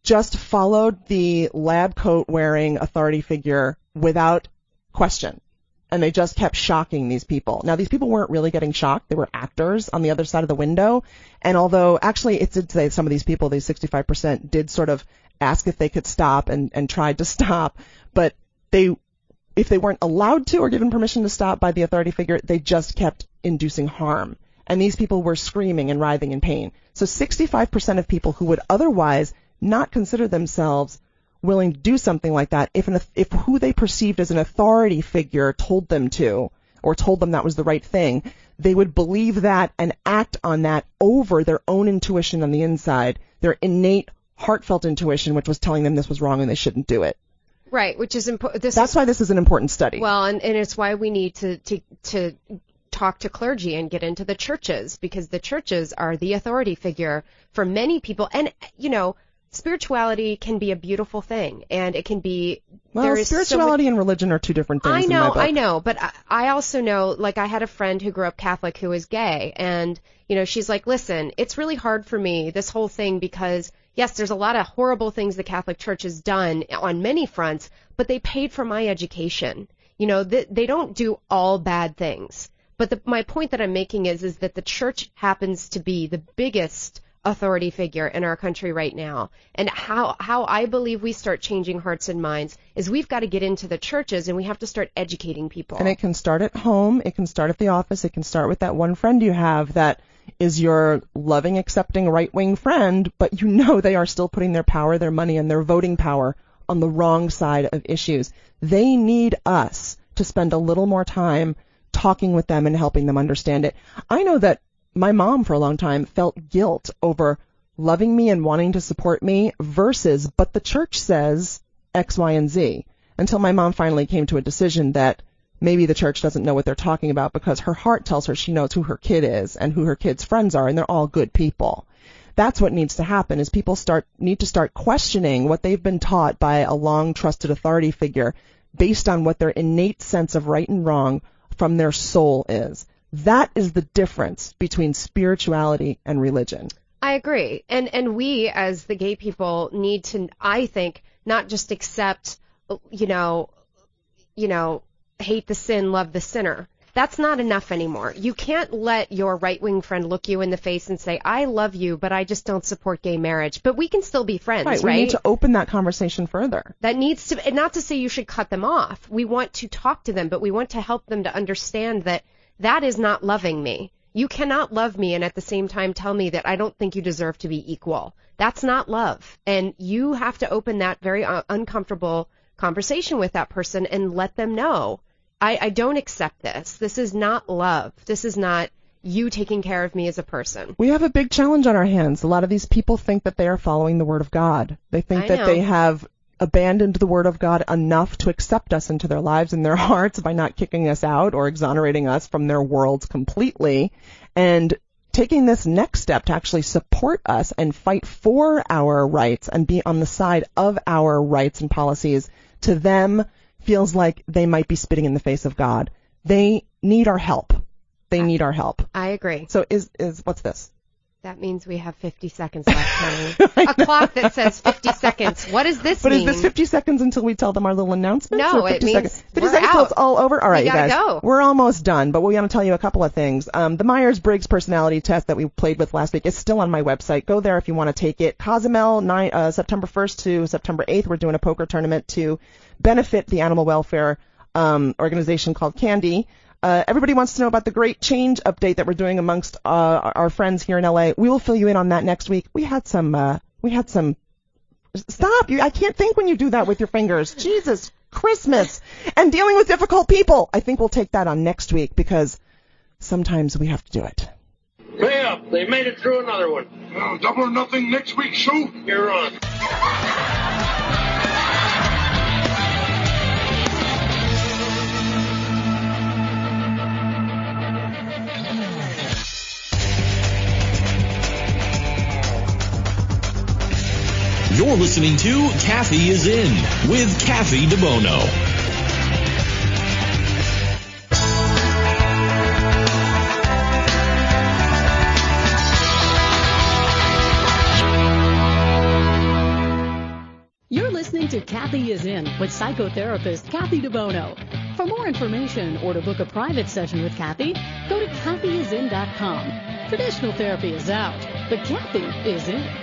just followed the lab coat wearing authority figure without question. And they just kept shocking these people. Now, these people weren't really getting shocked. They were actors on the other side of the window. And although actually it did say some of these people, these sixty-five percent, did sort of ask if they could stop and, and tried to stop. But they, if they weren't allowed to or given permission to stop by the authority figure, they just kept inducing harm. And these people were screaming and writhing in pain. So sixty-five percent of people who would otherwise not consider themselves willing to do something like that, if an, if who they perceived as an authority figure told them to, or told them that was the right thing, they would believe that and act on that over their own intuition on the inside, their innate, heartfelt intuition, which was telling them this was wrong and they shouldn't do it. Right, which is important. That's is, why this is an important study. Well, and, and it's why we need to, to, to talk to clergy and get into the churches, because the churches are the authority figure for many people. And, you know, spirituality can be a beautiful thing, and it can be. Well, there is spirituality so and religion are two different things. I know, in my book. I know, but I, I also know, like, I had a friend who grew up Catholic who was gay, and, you know, she's like, listen, it's really hard for me, this whole thing, because, yes, there's a lot of horrible things the Catholic Church has done on many fronts, but they paid for my education. You know, they, they don't do all bad things. But the, my point that I'm making is, is that the church happens to be the biggest authority figure in our country right now. And how, how I believe we start changing hearts and minds is we've got to get into the churches and we have to start educating people. And it can start at home. It can start at the office. It can start with that one friend you have that is your loving, accepting, right-wing friend, but you know they are still putting their power, their money, and their voting power on the wrong side of issues. They need us to spend a little more time talking with them and helping them understand it. I know that my mom for a long time felt guilt over loving me and wanting to support me versus, but the church says X, Y, and Z, until my mom finally came to a decision that maybe the church doesn't know what they're talking about, because her heart tells her she knows who her kid is and who her kid's friends are, and they're all good people. That's what needs to happen, is people start need to start questioning what they've been taught by a long trusted authority figure based on what their innate sense of right and wrong from their soul is. That is the difference between spirituality and religion. I agree. And and we, as the gay people, need to, I think, not just accept, you know, you know, hate the sin, love the sinner. That's not enough anymore. You can't let your right-wing friend look you in the face and say, I love you, but I just don't support gay marriage. But we can still be friends, right? Right. We need to open that conversation further. That needs to, and not to say you should cut them off. We want to talk to them, but we want to help them to understand that that is not loving me. You cannot love me and at the same time tell me that I don't think you deserve to be equal. That's not love. And you have to open that very uh, uncomfortable conversation with that person and let them know, I, I don't accept this. This is not love. This is not you taking care of me as a person. We have a big challenge on our hands. A lot of these people think that they are following the Word of God. They think I that know. they have abandoned the Word of God enough to accept us into their lives and their hearts by not kicking us out or exonerating us from their worlds completely, and taking this next step to actually support us and fight for our rights and be on the side of our rights and policies, to them feels like they might be spitting in the face of God. They need our help. They need our help. I agree. So is is what's this? That means we have fifty seconds left, honey. A clock that says fifty seconds. What does this but mean? But is this fifty seconds until we tell them our little announcement? No, it means seconds? fifty we're seconds out. till it's all over? All right, we you guys. Go. We're almost done, but we want to tell you a couple of things. Um, the Myers-Briggs personality test that we played with last week is still on my website. Go there if you want to take it. Cozumel, nine, uh, September first to September eighth, we're doing a poker tournament to benefit the animal welfare um, organization called Candy. Uh, everybody wants to know about the great change update that we're doing amongst uh, our friends here in L A. We will fill you in on that next week. We had some, uh, we had some, stop, you, I can't think when you do that with your fingers. Jesus Christmas. And dealing with difficult people. I think we'll take that on next week because sometimes we have to do it. Pay up. They made it through another one. Well, double or nothing next week, Sue. You're on. You're listening to Kathy is In with Kathy DeBono. Kathy is In with psychotherapist Kathy DeBono. For more information or to book a private session with Kathy, go to kathy is in dot com. Traditional therapy is out, but Kathy is in.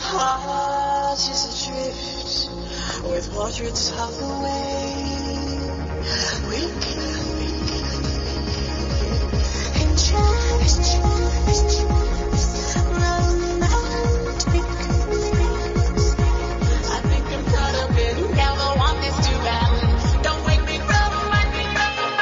heart is adrift with portraits of the way we could entrust romantic. I think I'm caught up in, never want this to happen. Don't wake me from my dream.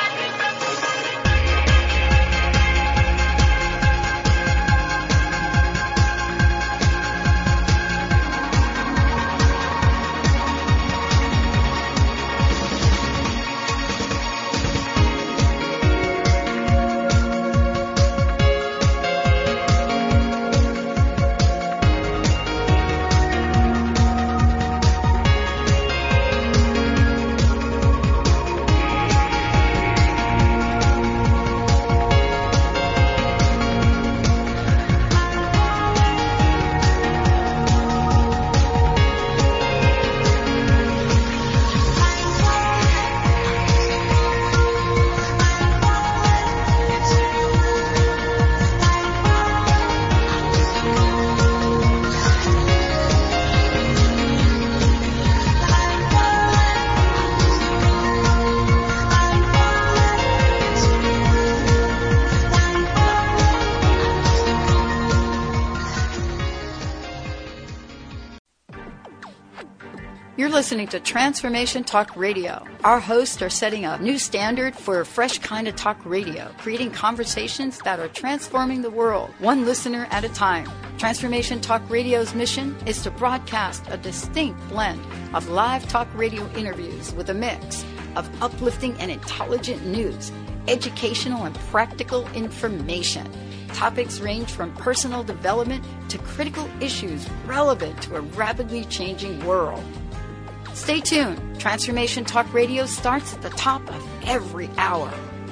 You're listening to Transformation Talk Radio. Our hosts are setting a new standard for a fresh kind of talk radio, creating conversations that are transforming the world, one listener at a time. Transformation Talk Radio's mission is to broadcast a distinct blend of live talk radio interviews with a mix of uplifting and intelligent news, educational and practical information. Topics range from personal development to critical issues relevant to a rapidly changing world. Stay tuned. Transformation Talk Radio starts at the top of every hour.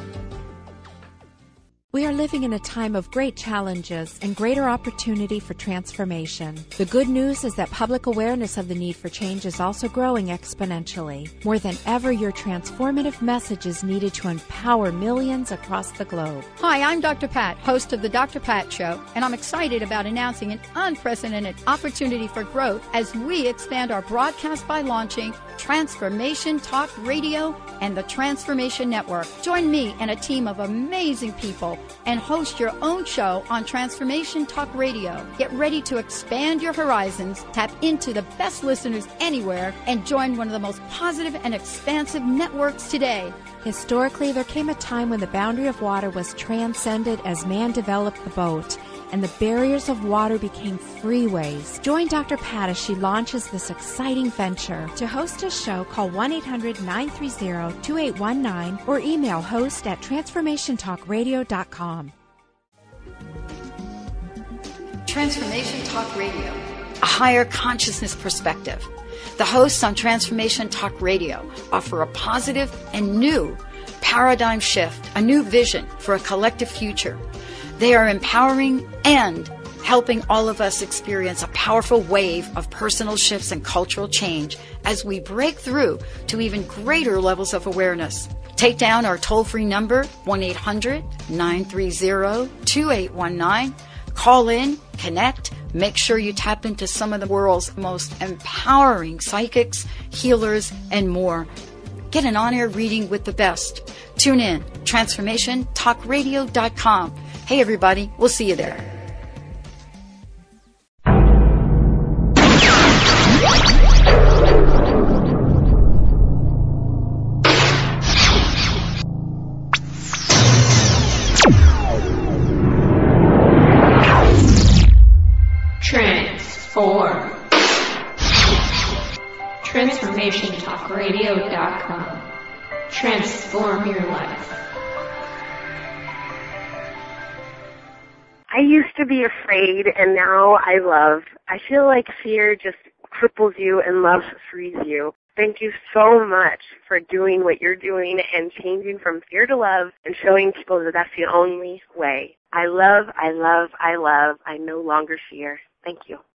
We are living in a time of great challenges and greater opportunity for transformation. The good news is that public awareness of the need for change is also growing exponentially. More than ever, your transformative message is needed to empower millions across the globe. Hi, I'm Doctor Pat, host of the Doctor Pat Show, and I'm excited about announcing an unprecedented opportunity for growth as we expand our broadcast by launching Transformation Talk Radio and the Transformation Network. Join me and a team of amazing people and host your own show on Transformation Talk Radio. Get ready to expand your horizons, tap into the best listeners anywhere, and join one of the most positive and expansive networks today. Historically, there came a time when the boundary of water was transcended as man developed the boat, and the barriers of water became freeways. Join Doctor Pat as she launches this exciting venture. To host a show, call one eight hundred nine three zero two eight one nine or email host at transformation talk radio dot com. Transformation Talk Radio, a higher consciousness perspective. The hosts on Transformation Talk Radio offer a positive and new paradigm shift, a new vision for a collective future. They are empowering and helping all of us experience a powerful wave of personal shifts and cultural change as we break through to even greater levels of awareness. Take down our toll-free number, one eight hundred nine three zero two eight one nine. Call in, connect, make sure you tap into some of the world's most empowering psychics, healers, and more. Get an on-air reading with the best. Tune in, transformation talk radio dot com. Hey everybody, we'll see you there. Transform. transformation talk radio dot com. Transform your life. I used to be afraid, and now I love. I feel like fear just cripples you and love frees you. Thank you so much for doing what you're doing and changing from fear to love and showing people that that's the only way. I love, I love, I love. I no longer fear. Thank you.